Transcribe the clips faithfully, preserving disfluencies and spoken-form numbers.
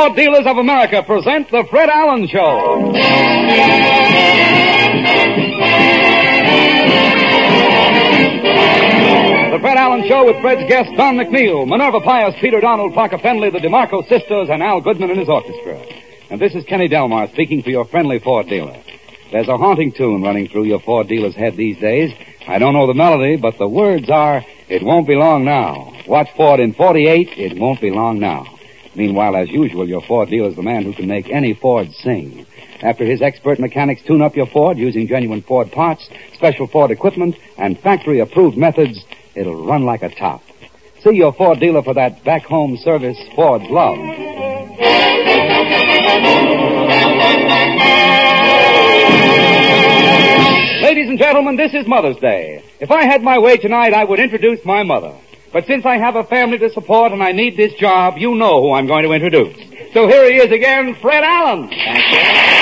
Ford Dealers of America present the Fred Allen Show. The Fred Allen Show with Fred's guests Don McNeil, Minerva Pius, Peter Donald, Parker Fenley, the DeMarco sisters, and Al Goodman and his orchestra. And this is Kenny Delmar speaking for your friendly Ford dealer. There's a haunting tune running through your Ford dealer's head these days. I don't know the melody, but the words are, "It won't be long now. Watch Ford in forty-eight, it won't be long now." Meanwhile, as usual, your Ford dealer's the man who can make any Ford sing. After his expert mechanics tune up your Ford using genuine Ford parts, special Ford equipment, and factory-approved methods, it'll run like a top. See your Ford dealer for that back-home service Ford's love. Ladies and gentlemen, this is Mother's Day. If I had my way tonight, I would introduce my mother. But since I have a family to support and I need this job, you know who I'm going to introduce. So here he is again, Fred Allen. Thank you.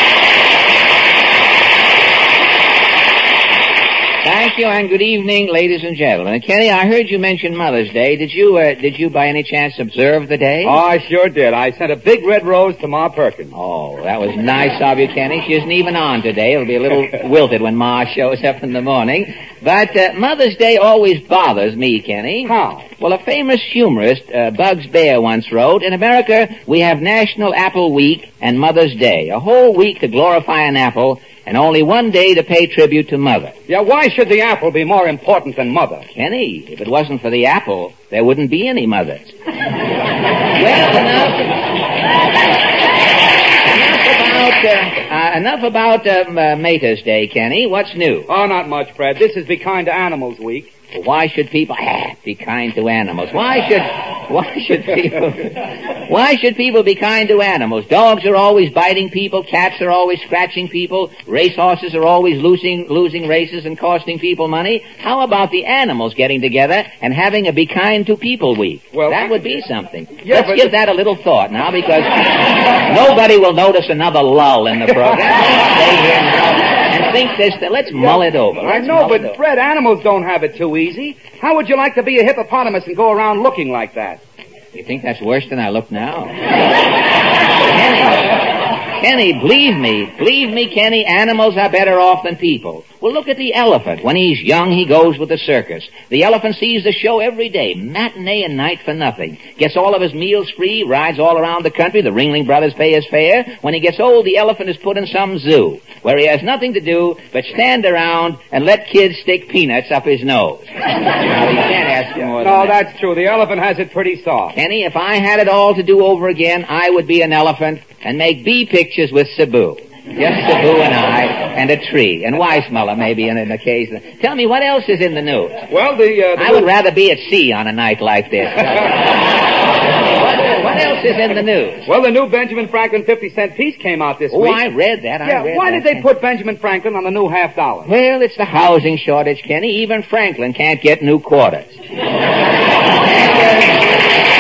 Thank you, and good evening, ladies and gentlemen. Kenny, I heard you mention Mother's Day. Did you, uh, did you by any chance observe the day? Oh, I sure did. I sent a big red rose to Ma Perkins. Oh, that was nice of you, Kenny. She isn't even on today. It'll be a little wilted when Ma shows up in the morning. But uh, Mother's Day always bothers me, Kenny. How? Well, a famous humorist, uh, Bugs Bear, once wrote, "In America, we have National Apple Week and Mother's Day. A whole week to glorify an apple, and only one day to pay tribute to Mother." Yeah, why should the apple be more important than Mother? Kenny, if it wasn't for the apple, there wouldn't be any mothers. Well, enough. Enough about, uh, uh, enough about um, uh, Mater's Day, Kenny. What's new? Oh, not much, Fred. This is Be Kind to Animals Week. Well, why should people be kind to animals? Why should why should people why should people be kind to animals? Dogs are always biting people, cats are always scratching people, racehorses are always losing losing races and costing people money. How about the animals getting together and having a Be Kind to People Week? Well, that would be something. Yeah, Let's but give that a little thought now, because nobody will notice another lull in the program. Stay here now and think this. Let's mull it over. I Let's know, mull it but over. Fred, animals don't have it too easy. How would you like to be a hippopotamus and go around looking like that? You think that's worse than I look now? Kenny, Kenny, believe me, believe me, Kenny, animals are better off than people. Well, look at the elephant. When he's young, he goes with the circus. The elephant sees the show every day, matinee and night for nothing. Gets all of his meals free, rides all around the country. The Ringling Brothers pay his fare. When he gets old, the elephant is put in some zoo, where he has nothing to do but stand around and let kids stick peanuts up his nose. Now, you can't ask for more than No, that. that's true. The elephant has it pretty soft. Kenny, if I had it all to do over again, I would be an elephant and make bee pictures with Cebu. Just Cebu and I, and a tree, and Weissmuller maybe in an occasion. Tell me, what else is in the news? Well, the... Uh, the I would rather be at sea on a night like this. what, what else is in the news? Well, the new Benjamin Franklin fifty cent piece came out this Oh, week. I read that. I Yeah, read why that. did they put Benjamin Franklin on the new half dollar? Well, it's the housing shortage, Kenny. Even Franklin can't get new quarters. And, uh,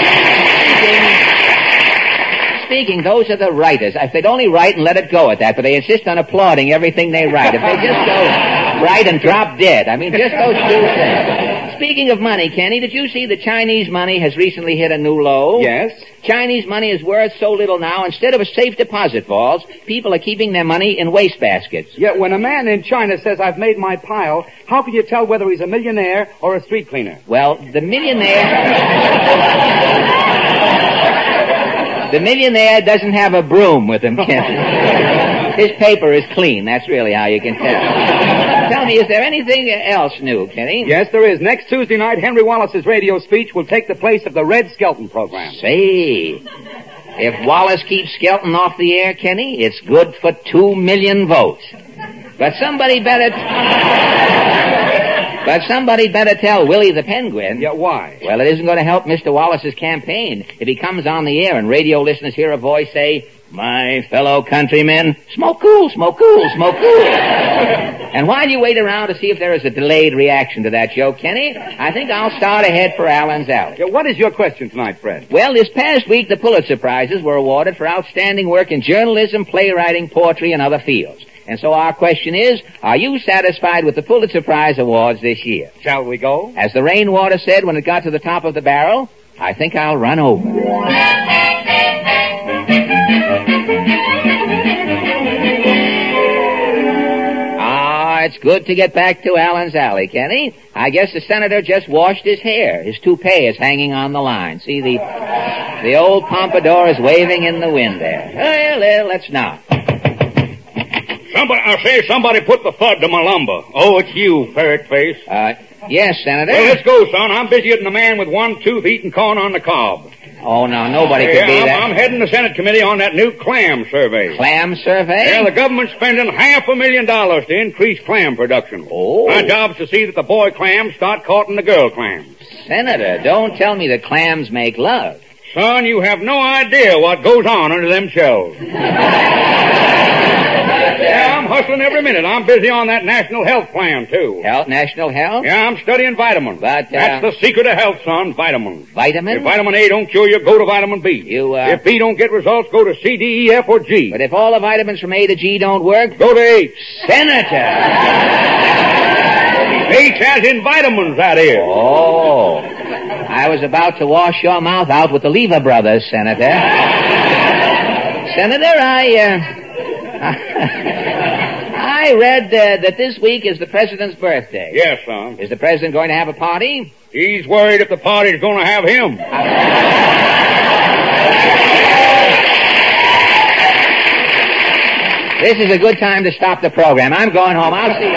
Speaking, those are the writers. If they'd only write and let it go at that, but they insist on applauding everything they write. If they just go write and drop dead. I mean, just those two things. Speaking of money, Kenny, did you see that Chinese money has recently hit a new low? Yes. Chinese money is worth so little now, instead of a safe deposit vault, people are keeping their money in wastebaskets. Yet when a man in China says, "I've made my pile," how can you tell whether he's a millionaire or a street cleaner? Well, the millionaire... The millionaire doesn't have a broom with him, Kenny. His paper is clean. That's really how you can tell. Tell me, is there anything else new, Kenny? Yes, there is. Next Tuesday night, Henry Wallace's radio speech will take the place of the Red Skelton program. Say, if Wallace keeps Skelton off the air, Kenny, it's good for two million votes. But somebody better... But somebody better tell Willie the Penguin. Yeah, why? Well, it isn't going to help Mister Wallace's campaign if he comes on the air and radio listeners hear a voice say, "My fellow countrymen, smoke cool, smoke cool, smoke cool." And while you wait around to see if there is a delayed reaction to that joke, Kenny, I think I'll start ahead for Allen's Alley. Yeah, what is your question tonight, Fred? Well, this past week, the Pulitzer Prizes were awarded for outstanding work in journalism, playwriting, poetry, and other fields. And so our question is, are you satisfied with the Pulitzer Prize awards this year? Shall we go? As the rainwater said when it got to the top of the barrel, I think I'll run over. It's good to get back to Allen's Alley, Kenny. I guess the senator just washed his hair. His toupee is hanging on the line. See, the the old pompadour is waving in the wind there. Well, well, let's not. Somebody, I say, somebody put the fud to my lumber. Oh, it's you, ferret face. Uh, yes, Senator. Well, let's go, son. I'm busier than a man with one tooth eating corn on the cob. Oh, no, nobody could yeah, be I'm, that. I'm heading the Senate committee on that new clam survey. Clam survey? Yeah, the government's spending half a million dollars to increase clam production. Oh. My job's to see that the boy clams start courting the girl clams. Senator, don't tell me that clams make love. Son, you have no idea what goes on under them shells. Yeah, I'm hustling every minute. I'm busy on that national health plan, too. Health, national health? Yeah, I'm studying vitamins. But, uh, That's the secret of health, son, vitamins. Vitamins? If vitamin A don't cure you, go to vitamin B. You, uh... If B don't get results, go to C, D, E, F, or G. But if all the vitamins from A to G don't work... Go to H. Senator! H as in vitamins, that is. Oh. I was about to wash your mouth out with the Lever Brothers, Senator. Senator, I, uh... I read uh, that this week is the president's birthday. Yes, son. Is the president going to have a party? He's worried if the party's going to have him. This is a good time to stop the program. I'm going home. I'll see you.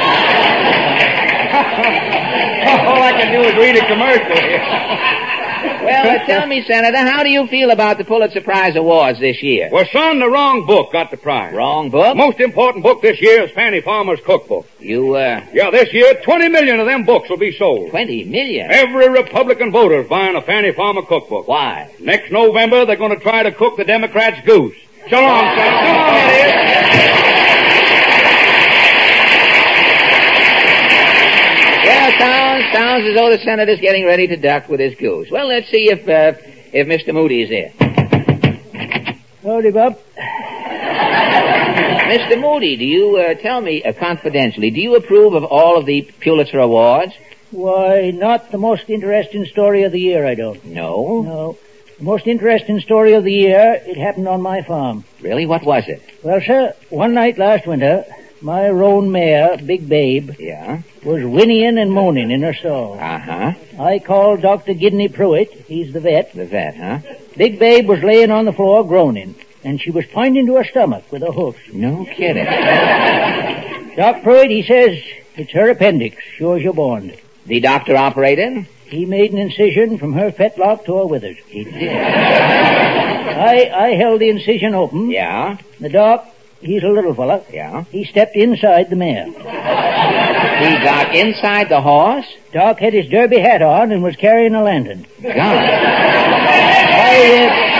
All I can do is read a commercial. Well, uh, tell me, Senator, how do you feel about the Pulitzer Prize Awards this year? Well, son, the wrong book got the prize. Wrong book? The most important book this year is Fanny Farmer's cookbook. You, uh... Yeah, this year, twenty million of them books will be sold. Twenty million? Every Republican voter's buying a Fanny Farmer cookbook. Why? Next November, they're going to try to cook the Democrats' goose. So long, son. So long, it is. Well, sounds, sounds as though the senator's getting ready to duck with his goose. Well, let's see if, uh, if Mister Moody's here. Howdy, Bob. Mister Moody, do you, uh, tell me, uh, confidentially, do you approve of all of the Pulitzer Awards? Why, not the most interesting story of the year, I don't. No? No. The most interesting story of the year, it happened on my farm. Really? What was it? Well, sir, one night last winter, my roan mare, Big Babe, Yeah? was whinnying and moaning in her stall. Uh-huh. I called Doctor Gidney Pruitt, he's the vet. The vet, huh? Big Babe was laying on the floor groaning, and she was pointing to her stomach with her hoofs. No kidding. Doc Pruitt, he says, it's her appendix, sure as you're born. The doctor operated? He made an incision from her fetlock to her withers. He did. I, I held the incision open. Yeah? The doc, he's a little fella. Yeah? He stepped inside the mare. He got inside the horse? Doc had his derby hat on and was carrying a lantern. God. I, uh,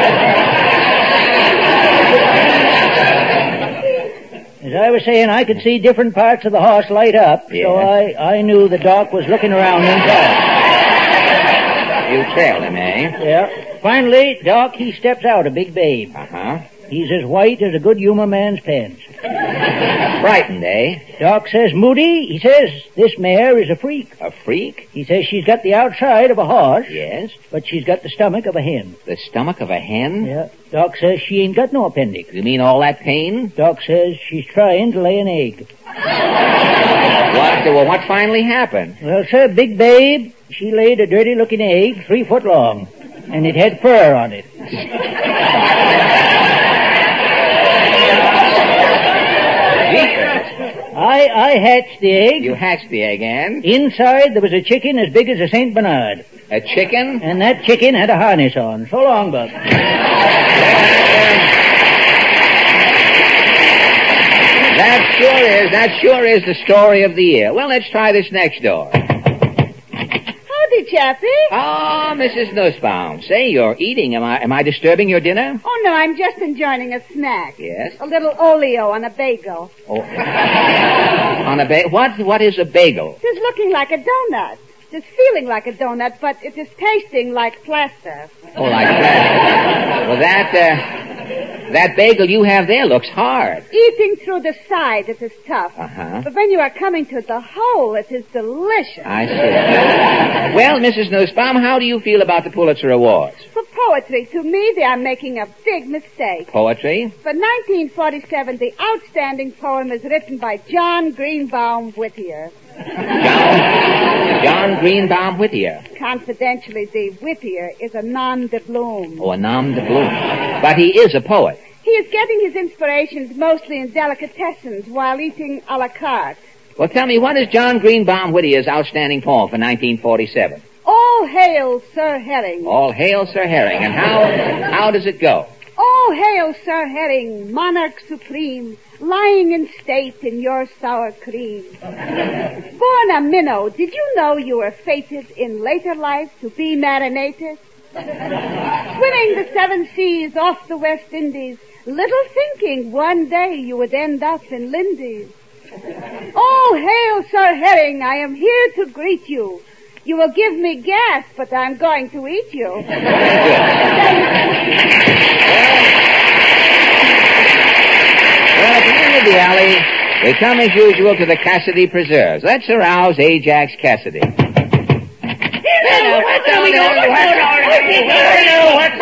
As I was saying, I could see different parts of the horse light up, Yeah. so I, I knew the doc was looking around inside. You trailed him, eh? Yeah. Finally, Doc, he steps out, a Big Babe. Uh-huh. He's as white as a good humor man's pants. Frightened, eh? Doc says, Moody, he says, this mare is a freak. A freak? He says she's got the outside of a horse, Yes. but she's got the stomach of a hen. The stomach of a hen? Yeah. Doc says she ain't got no appendix. You mean all that pain? Doc says she's trying to lay an egg. What, well, what finally happened? Well, sir, Big Babe, she laid a dirty-looking egg three foot long, and it had fur on it. I, I hatched the egg. You hatched the egg, and? Inside there was a chicken as big as a Saint Bernard. A chicken? And that chicken had a harness on. So long, Bub. That sure is, that sure is the story of the year. Well, let's try this next door. Howdy, Chappie. Oh, Missus Nussbaum. Say, you're eating. Am I, am I disturbing your dinner? Oh, no, I'm just enjoying a snack. Yes? A little oleo on a bagel. Oh. On a ba- what, what is a bagel? It is looking like a donut. It is feeling like a donut, but it is tasting like plaster. Oh, like that. Well, that, uh, That bagel you have there looks hard. Eating through the side, it is tough. Uh-huh. But when you are coming to the whole, it is delicious. I see. Well, Missus Nussbaum, how do you feel about the Pulitzer Awards? For poetry, to me, they are making a big mistake. Poetry? For nineteen forty-seven, the outstanding poem is written by John Greenbaum Whittier. John, John Greenbaum Whittier. Confidentially, the Whittier is a nom de plume. Oh, a nom de plume. But he is a poet. He is getting his inspirations mostly in delicatessens while eating a la carte. Well, tell me, what is John Greenbaum Whittier's outstanding poem for nineteen forty-seven? All hail, Sir Herring. All hail, Sir Herring. And how, how does it go? All hail, Sir Herring, monarch supreme, lying in state in your sour cream. Born a minnow, did you know you were fated in later life to be marinated? Swimming the seven seas off the West Indies, little thinking one day you would end up in Lindy's. Oh, hail, Sir Herring, I am here to greet you. You will give me gas, but I'm going to eat you. Well, at the end of the alley, we come as usual to the Cassidy Preserves. Let's arouse Ajax Cassidy. What's on the order? What's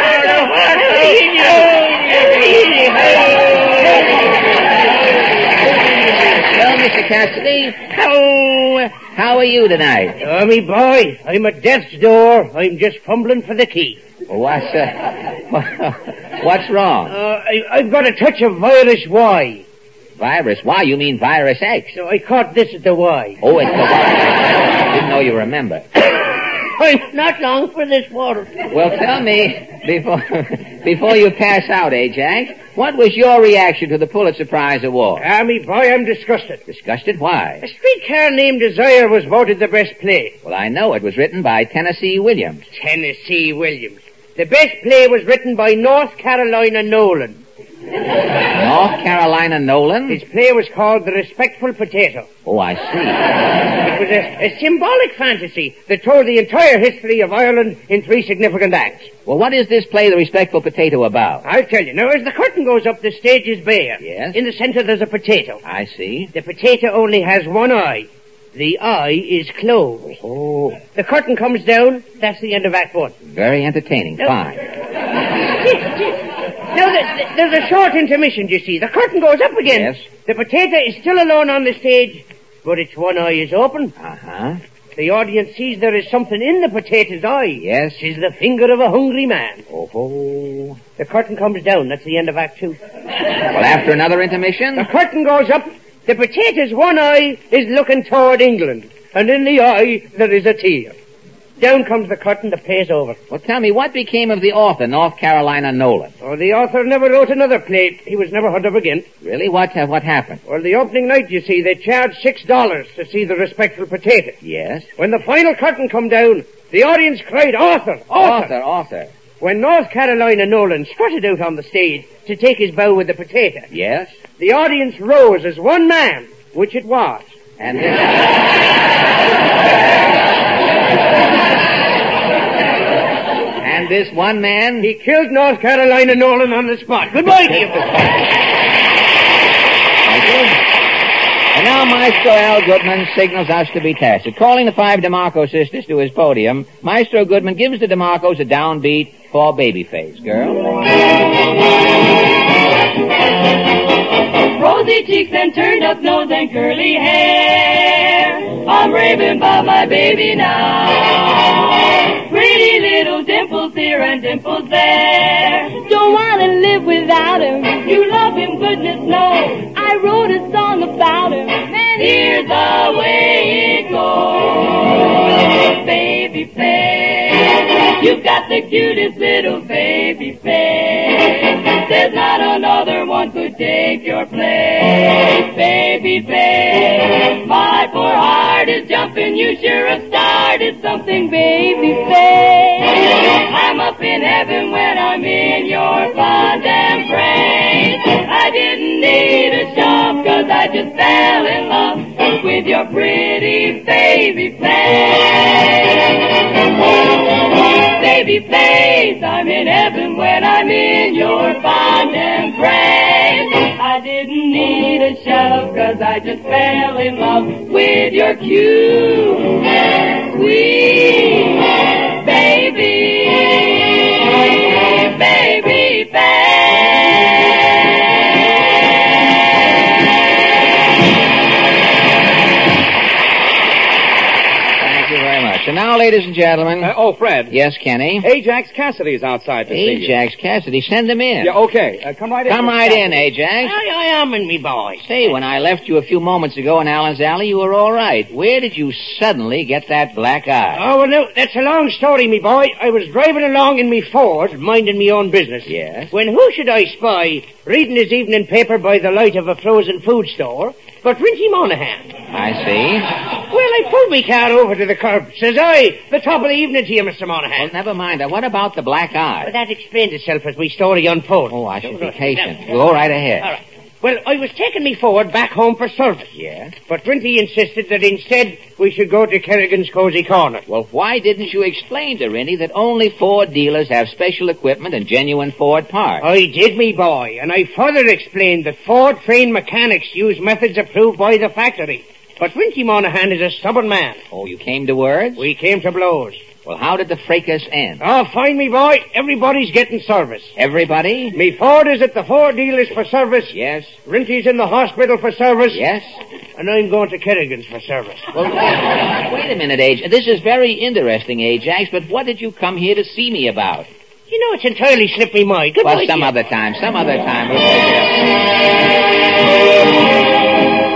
Well, Mister Cassidy, how, how are you tonight? Oh, me boy, I'm at death's door. I'm just fumbling for the key. What's, uh, what's wrong? Uh, I, I've got a touch of virus Y. Virus Y? You mean virus X? So I caught this at the Y. Oh, it's the Y. Didn't know you remember. I'm not long for this water. Well, tell me, before before you pass out, Ajax, what was your reaction to the Pulitzer Prize Award? Ah, me boy, I'm disgusted. Disgusted? Why? A streetcar named Desire was voted the best play. Well, I know it was written by Tennessee Williams. Tennessee Williams. The best play was written by North Carolina Nolan. North Carolina Nolan? His play was called The Respectful Potato. Oh, I see. It was a, a symbolic fantasy that told the entire history of Ireland in three significant acts. Well, what is this play, The Respectful Potato, about? I'll tell you. Now, as the curtain goes up, the stage is bare. Yes? In the center, there's a potato. I see. The potato only has one eye. The eye is closed. Oh. The curtain comes down. That's the end of Act One. Very entertaining. No. Fine. Now, there's a short intermission, you see. The curtain goes up again. Yes. The potato is still alone on the stage, but its one eye is open. Uh-huh. The audience sees there is something in the potato's eye. Yes. It is the finger of a hungry man. Oh. The curtain comes down. That's the end of Act Two. Well, after another intermission? The curtain goes up. The potato's one eye is looking toward England, and in the eye there is a tear. Down comes the curtain, the play's over. Well, tell me, what became of the author, North Carolina Nolan? Oh, the author never wrote another play. He was never heard of again. Really? What uh, what happened? Well, the opening night, you see, they charged six dollars to see The Respectful Potato. Yes? When the final curtain come down, the audience cried, Author! Author! Author, author. When North Carolina Nolan strutted out on the stage to take his bow with the potato, Yes? the audience rose as one man, which it was. And this... And this one man... He killed North Carolina Nolan on the spot. Goodbye to you. Thank you. And now Maestro Al Goodman signals us to be tested. Calling the five DeMarco sisters to his podium, Maestro Goodman gives the DeMarcos a downbeat for Babyface. Girl. Rosy cheeks and turned up nose and curly hair. I'm raving about my baby now. Pretty little dimples here and dimples there. Don't want to live without him. You love him, goodness knows. I wrote a song about him. And here's the way it goes. Baby face, you've got the cutest little baby face. There's not another one could take your place. Baby face, my poor heart is jumping. You sure have started something, baby face. I'm up in heaven when I'm in your fond embrace. I didn't need a shove, cause I just fell in love with your pretty baby face. Baby face, place. I'm in heaven when I'm in your fond embrace. I didn't need a shove, cause I just fell in love with your cute, sweet baby, baby face. So now, ladies and gentlemen. Uh, oh, Fred. Yes, Kenny? Ajax Cassidy's outside to see you. Ajax Cassidy, send him in. Yeah, okay. Uh, come right in. Come right in, Ajax. I, I am in me boy. Say, when I left you a few moments ago in Allen's Alley, you were all right. Where did you suddenly get that black eye? Oh, well, no, that's a long story, me boy. I was driving along in me Ford, minding me own business. Yes? When who should I spy, reading his evening paper by the light of a frozen food store, but Rinty Monaghan. I see. Well, I pulled me car over to the curb. Says I, the top of the evening to you, Mister Monaghan. Well, never mind. Uh, what about the black eye? Well, that explained itself as my story unfolds. Oh, I should be patient. Go right ahead. All right. Well, I was taking me forward back home for service. Yes? But Rinty insisted that instead we should go to Kerrigan's Cozy Corner. Well, why didn't you explain to Rinty that only Ford dealers have special equipment and genuine Ford parts? I did, me boy, and I further explained that Ford-trained mechanics use methods approved by the factory. But Rinty Monaghan is a stubborn man. Oh, you came to words? We came to blows. Well, how did the fracas end? Oh, fine, me boy. Everybody's getting service. Everybody? Me Ford is at the Ford dealers for service. Yes. Rinty's in the hospital for service. Yes. And I'm going to Kerrigan's for service. Well, wait, wait a minute, Ajax. This is very interesting, Ajax, but what did you come here to see me about? You know, it's entirely slipped me mind. Goodbye. Well, some other time, some other time. We'll take it up.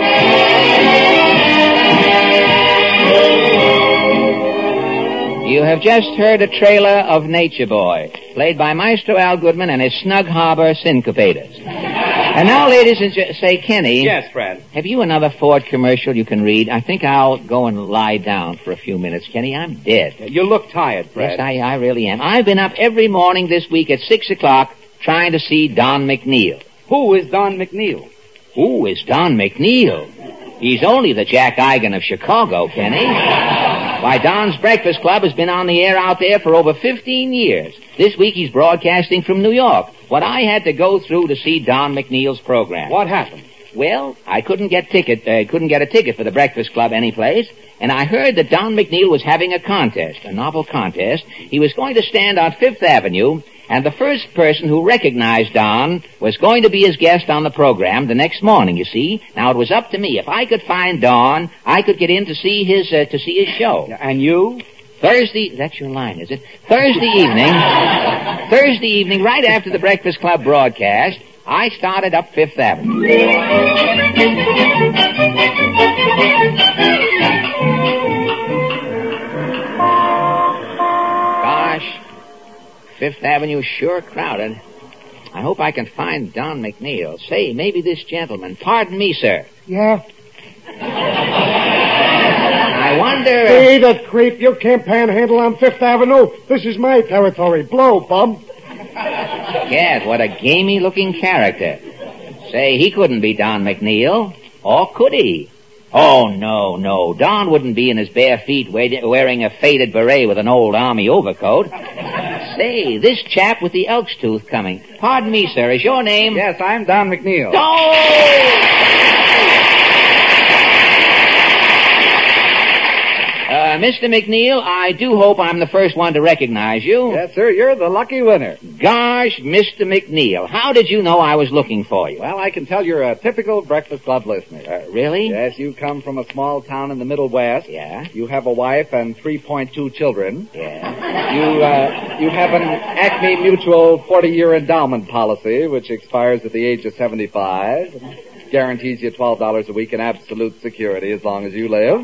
You have just heard a trailer of Nature Boy, played by Maestro Al Goodman and his Snug Harbor Syncopators. And now, ladies and gentlemen, say, Kenny. Yes, Fred. Have you another Ford commercial you can read? I think I'll go and lie down for a few minutes, Kenny. I'm dead. You look tired, Fred. Yes, I, I really am. I've been up every morning this week at six o'clock trying to see Don McNeil. Who is Don McNeil? Who is Don McNeil? He's only the Jack Eigen of Chicago, Kenny. Why, Don's Breakfast Club has been on the air out there for over fifteen years. This week he's broadcasting from New York. What I had to go through to see Don McNeil's program. What happened? Well, I couldn't get ticket, uh, couldn't get a ticket for the Breakfast Club anyplace, and I heard that Don McNeil was having a contest, a novel contest. He was going to stand on Fifth Avenue, and the first person who recognized Don was going to be his guest on the program the next morning, you see. Now, it was up to me. If I could find Don, I could get in to see his, uh, to see his show. And you? Thursday, that's your line, is it? Thursday evening, Thursday evening, right after the Breakfast Club broadcast, I started up Fifth Avenue. Gosh, Fifth Avenue is sure crowded. I hope I can find Don McNeil. Say, maybe this gentleman. Pardon me, sir. Yeah? I wonder... Hey, that creep, you can't panhandle on Fifth Avenue. This is my territory. Blow, bum. Gad, what a gamey-looking character. Say, he couldn't be Don McNeil. Or could he? Oh, no, no. Don wouldn't be in his bare feet wearing a faded beret with an old army overcoat. Say, this chap with the elk's tooth coming. Pardon me, sir. Is your name? Yes, I'm Don McNeil. Oh! Uh, Mister McNeil, I do hope I'm the first one to recognize you. Yes, sir. You're the lucky winner. Gosh, Mister McNeil, how did you know I was looking for you? Well, I can tell you're a typical Breakfast Club listener. Uh, really? Yes, you come from a small town in the Middle West. Yeah. You have a wife and three point two children. Yeah. You, uh, you have an Acme Mutual forty-year endowment policy, which expires at the age of seventy-five. Guarantees you twelve dollars a week in absolute security as long as you live.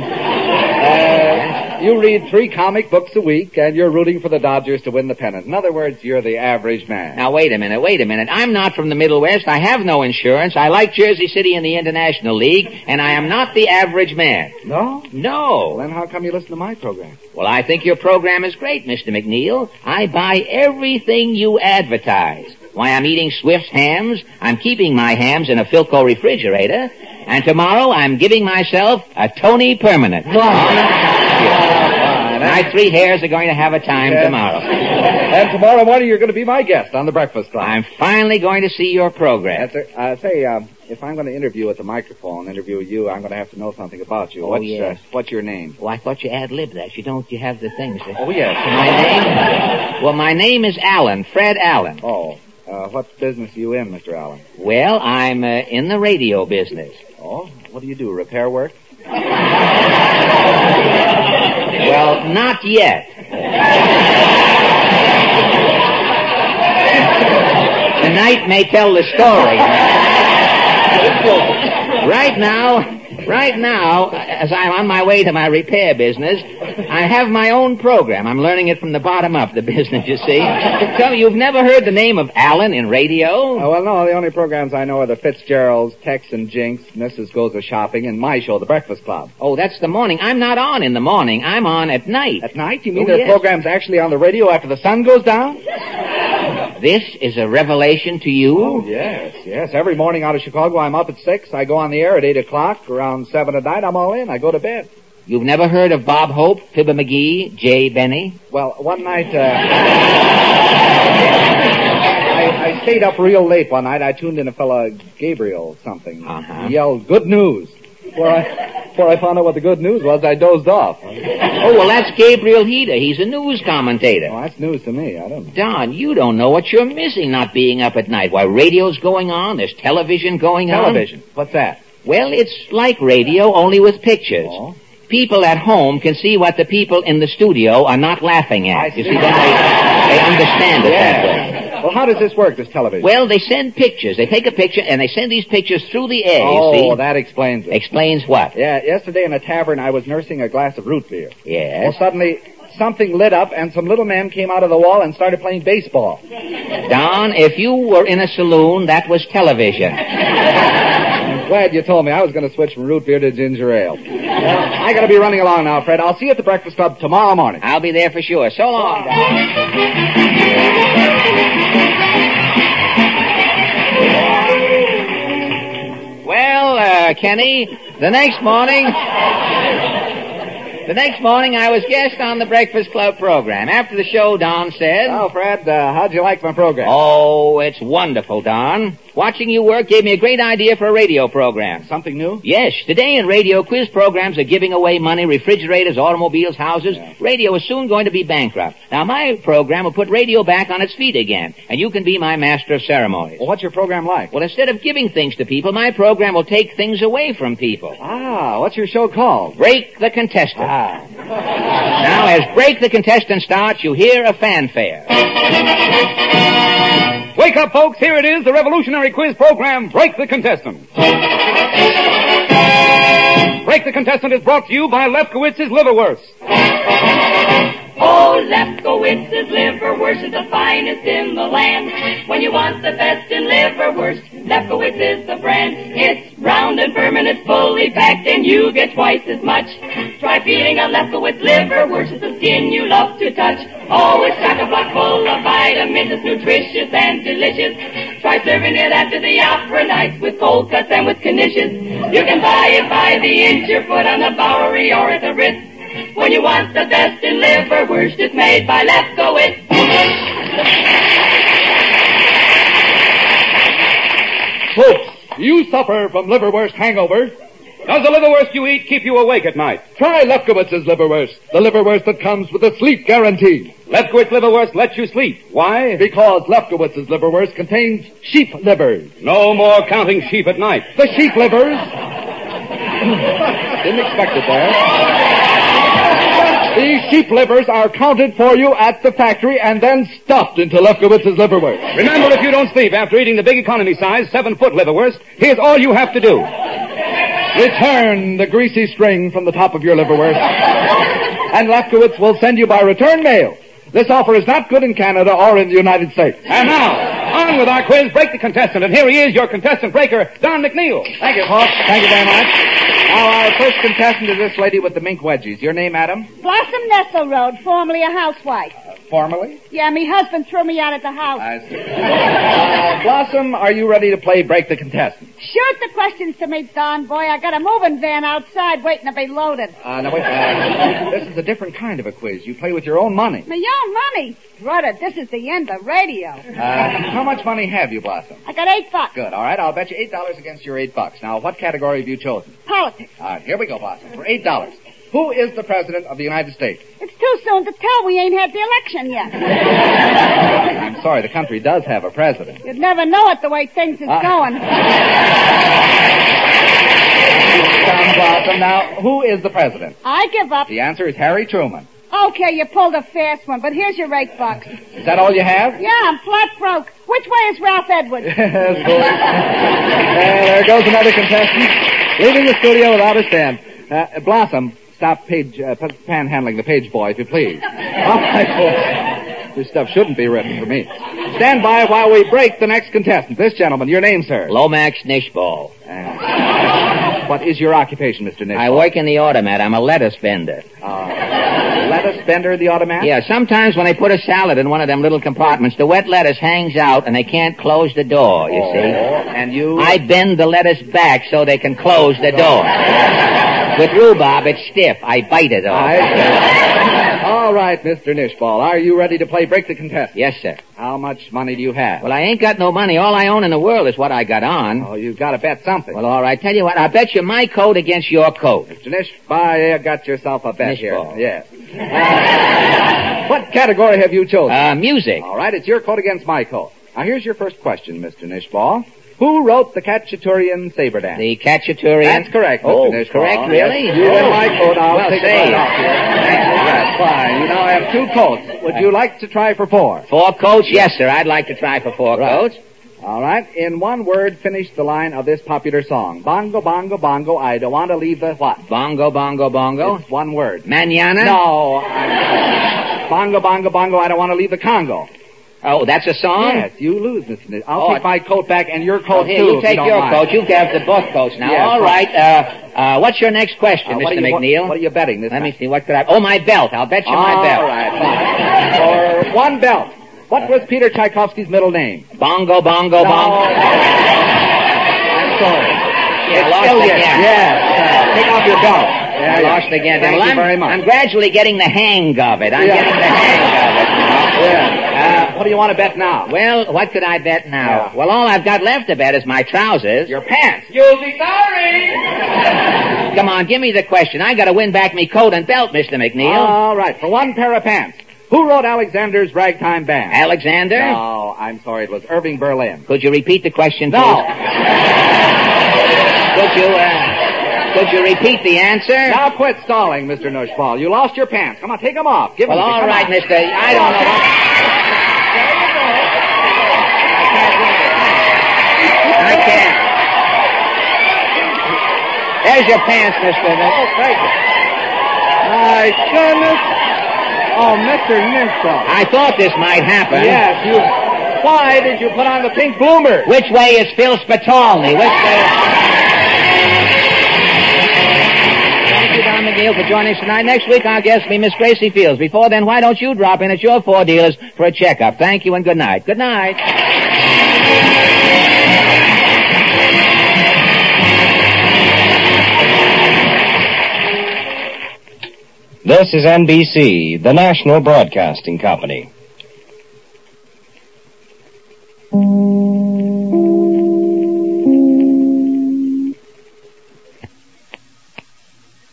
Yeah. Uh, you read three comic books a week, and you're rooting for the Dodgers to win the pennant. In other words, you're the average man. Now, wait a minute, wait a minute. I'm not from the Middle West. I have no insurance. I like Jersey City in the International League, and I am not the average man. No? No. Well, then how come you listen to my program? Well, I think your program is great, Mister McNeil. I buy everything you advertise. Why, I'm eating Swift's hams. I'm keeping my hams in a Philco refrigerator. And tomorrow I'm giving myself a Tony Permanent. Fine. My three hairs are going to have a time Yeah. tomorrow. And tomorrow morning you're going to be my guest on the Breakfast Club. I'm finally going to see your program. That's it. Uh, say, uh, if I'm going to interview at the microphone, interview you, I'm going to have to know something about you. Oh, what's, yes. uh, what's your name? Oh, I thought you ad-libbed that. You don't, you have the things. Oh, yes. My name? Well, my name is Allen, Fred Allen. Oh, uh, what business are you in, Mister Allen? Well, I'm uh, in the radio business. Oh, what do you do, repair work? Well, not yet. Tonight may tell the story. Right now, right now, as I'm on my way to my repair business, I have my own program. I'm learning it from the bottom up, the business, you see. Tell me, you've never heard the name of Allen in radio? Oh, well, no, the only programs I know are the Fitzgeralds, Tex and Jinx, Missus Goes A-Shopping, and my show, The Breakfast Club. Oh, that's the morning. I'm not on in the morning. I'm on at night. At night? You mean Oh, there are yes. programs actually on the radio after the sun goes down? This is a revelation to you? Oh, yes, yes. Every morning out of Chicago, I'm up at six. I go on the air at eight o'clock. Around seven at night, I'm all in. I go to bed. You've never heard of Bob Hope, Fibber McGee, Jay Benny? Well, one night, uh, I, I stayed up real late one night. I tuned in a fella, Gabriel something. Uh-huh. He yelled, "Good news." Before I, before I found out what the good news was, I dozed off. Oh, well, that's Gabriel Heder. He's a news commentator. Well, that's news to me. I don't know. Don, you don't know what you're missing not being up at night. Why, radio's going on, there's television going on. Television? What's that? Well, it's like radio, only with pictures. Oh. People at home can see what the people in the studio are not laughing at. I You see. see, then they, they understand it that way. Well, how does this work, this television? Well, they send pictures. They take a picture, and they send these pictures through the air, oh, you see. that explains it. Explains what? Yeah, yesterday in a tavern, I was nursing a glass of root beer. Yes. Well, suddenly, something lit up, and some little men came out of the wall and started playing baseball. Don, if you were in a saloon, that was television. I'm glad you told me. I was going to switch from root beer to ginger ale. Well, I got to be running along now, Fred. I'll see you at the Breakfast Club tomorrow morning. I'll be there for sure. So long, Don. Well, uh, Kenny, the next morning... The next morning, I was guest on the Breakfast Club program. After the show, Don said... Oh, Fred, uh, how'd you like my program? Oh, it's wonderful, Don. Watching you work gave me a great idea for a radio program. Something new? Yes, today in radio, quiz programs are giving away money, refrigerators, automobiles, houses. Yeah. Radio is soon going to be bankrupt. Now, my program will put radio back on its feet again, and you can be my master of ceremonies. Well, what's your program like? Well, instead of giving things to people, my program will take things away from people. Ah, what's your show called? Break the Contestant. Ah. Now, as Break the Contestant starts, you hear a fanfare. Wake up, folks. Here it is, the revolutionary quiz program, Break the Contestant. Break the Contestant is brought to you by Lefkowitz's Liverwurst. Oh, Lefkowitz's liverwurst is the finest in the land. When you want the best in liverwurst, Lefkowitz is the brand. It's round and firm and it's fully packed and you get twice as much. Try feeding a Lefkowitz liverwurst. It's the skin you love to touch. Oh, it's chock-a-block full of vitamins. It's nutritious and delicious. Try serving it after the opera nights with cold cuts and with knishes. You can buy it by the inch or foot on the Bowery or at the Ritz. When you want the best in liverwurst, it's made by Lefkowitz. Folks, you suffer from liverwurst hangover. Does the liverwurst you eat keep you awake at night? Try Lefkowitz's Liverwurst, the liverwurst that comes with a sleep guarantee. Lefkowitz Liverwurst lets you sleep. Why? Because Lefkowitz's Liverwurst contains sheep livers. No more counting sheep at night. The sheep livers... Didn't expect it there. These sheep livers are counted for you at the factory and then stuffed into Lefkowitz's Liverwurst. Remember, if you don't sleep after eating the big economy size seven-foot liverwurst, here's all you have to do. Return the greasy string from the top of your liverwurst, and Lefkowitz will send you by return mail. This offer is not good in Canada or in the United States. And now, on with our quiz, Break the Contestant. And here he is, your contestant breaker, Don McNeil. Thank you, folks. Thank you very much. Now, our first contestant is this lady with the mink wedgies. Your name, madam? Blossom Nestle Road, formerly a housewife. Uh, formally? Yeah, me husband threw me out of the house. I see. Uh, Blossom, are you ready to play Break the Contestant? Shoot the questions to me, Don boy. I got a moving van outside waiting to be loaded. Uh, now, wait. Uh, this is a different kind of a quiz. You play with your own money. My own money? Brother, this is the end of radio. Uh, how much money have you, Blossom? I got eight bucks. Good. All right. I'll bet you eight dollars against your eight bucks. Now, what category have you chosen? Politics. All right. Here we go, Blossom. For eight dollars. Who is the President of the United States? It's too soon to tell. We ain't had the election yet. I'm sorry. The country does have a president. You'd never know it the way things is Uh, going. Tom Blossom. Now, who is the President? I give up. The answer is Harry Truman. Okay, you pulled a fast one, but here's your eight bucks. Is that all you have? Yeah, I'm flat broke. Which way is Ralph Edwards? Yes, boy. And there goes another contestant, leaving the studio without a stand. Uh, Blossom, stop page uh, panhandling the page boy, if you please. All right, boy. This stuff shouldn't be written for me. Stand by while we break the next contestant. This gentleman, your name, sir? Lomax Nishball. Uh, what is your occupation, Mister Nishball? I work in the automat. I'm a lettuce vendor. Uh, lettuce vendor in the automat? Yeah, sometimes when they put a salad in one of them little compartments, the wet lettuce hangs out and they can't close the door, you oh, see. And you? I bend the lettuce back so they can close the door. With rhubarb, it's stiff. I bite it off. I All right, Mister Nishball. Are you ready to play Break the Contestant? Yes, sir. How much money do you have? Well, I ain't got no money. All I own in the world is what I got on. Oh, you've got to bet something. Well, all right. Tell you what, I'll bet you my coat against your coat. Mister Nishball, you got yourself a bet Nishball. here. Yes. Uh, what category have you chosen? Uh, music. All right, it's your coat against my coat. Now, here's your first question, Mister Nishball. Who wrote the Cacciaturian Saber Dance? The Cacciaturian? That's correct, Mister Oh, Nishball. correct, really? Yes. You oh. and my coat, I'll well, take say. it right off here. That's fine. You now have two coats. Would you like to try for four? Four coats? Yes, sir. I'd like to try for four Right. coats. All right. In one word, finish the line of this popular song. Bongo, bongo, bongo, I don't want to leave the what? Bongo, bongo, bongo. It's one word. Manana? No. I'm... bongo, bongo, bongo, I don't want to leave the Congo. Oh, that's a song? Yes, you lose, Mister Nish. I'll Oh, take my coat back and your coat, Oh, here, too, you if take don't your mind. coat. You have the both coats now. Yes, All fine. right. Uh, uh, what's your next question, Uh, what Mister are you- McNeil? What, what are you betting this Let time? me see. What could I... Oh, my belt. I'll bet you my All belt. right, fine. For one belt, what was Peter Tchaikovsky's middle name? Bongo, bongo, No. bongo. I'm sorry. Yeah, I lost Elliot. again. Yes. Uh, take off your belt. I lost again. Thank well, you I'm, very much. I'm gradually getting the hang of it. I'm Yeah. getting the hang of it. Yeah. Uh, what do you want to bet now? Well, what could I bet now? Yeah. Well, all I've got left to bet is my trousers. Your pants. You'll be sorry. Come on, give me the question. I got to win back me coat and belt, Mister McNeil. All right. For one pair of pants, who wrote Alexander's Ragtime Band? Alexander? No, I'm sorry. It was Irving Berlin. Could you repeat the question, No. please? Could you, uh, could you repeat the answer? Now quit stalling, Mister Nushball. You lost your pants. Come on, take them off. Give Well, them to me. all Come right, on. mister. I don't know. I can't. There's your pants, mister. Oh, thank you. My goodness. Oh, Mister Nushball. I thought this might happen. Yes, you... Why did you put on the pink bloomer? Which way is Phil Spitalny? Which way? Thank you, Don McNeil, for joining us tonight. Next week, our guest will be Miss Gracie Fields. Before then, why don't you drop in at your four dealers for a checkup? Thank you and good night. Good night. This is N B C, the national broadcasting company.